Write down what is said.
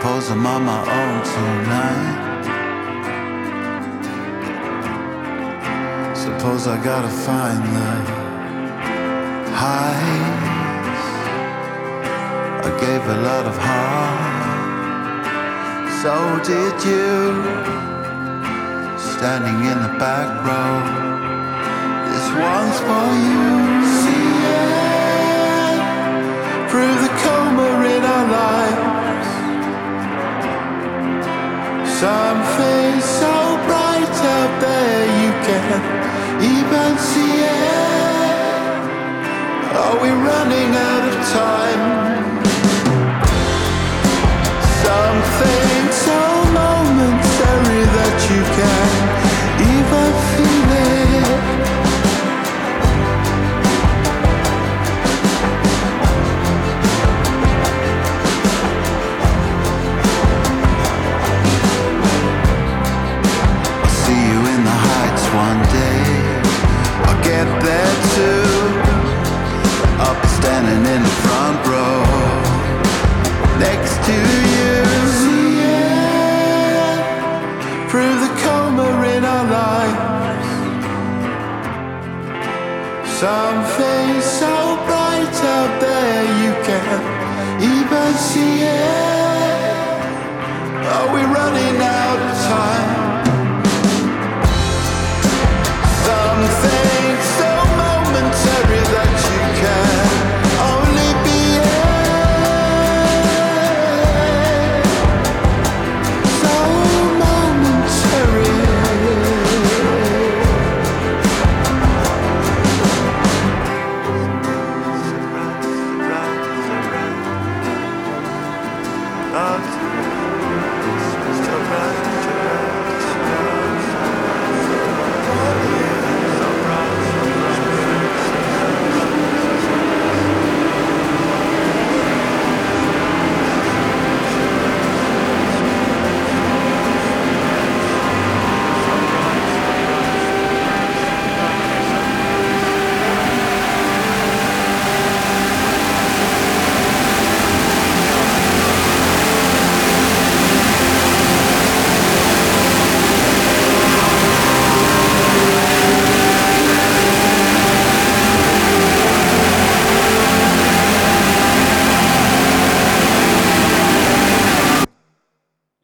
Suppose I'm on my own tonight. Suppose I gotta find the highs. I gave a lot of heart, so did you. Standing in the back row, this one's for you. See it through the coma in our lives. Something so bright out there you can't even see it. Are we running out of time? Something so momentary that you can't even feel it. One day I'll get there too. I'll be standing in the front row next to you. See it through the coma in our lives. Something so bright out there you can't even see it. Are we running out of time?